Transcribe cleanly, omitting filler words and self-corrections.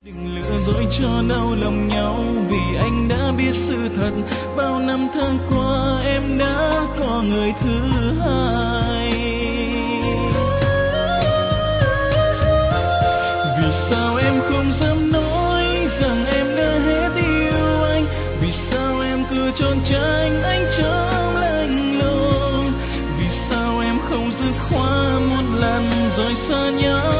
Lừa dối cho đau lòng nhau vì anh đã biết sự thật. Bao năm tháng qua em đã có người thứ hai. Vì sao em không dám nói rằng em đã hết yêu anh? Vì sao em cứ trốn tránh anh trong lạnh lùng? Vì sao em không dứt khoát một lần rồi xa nhau?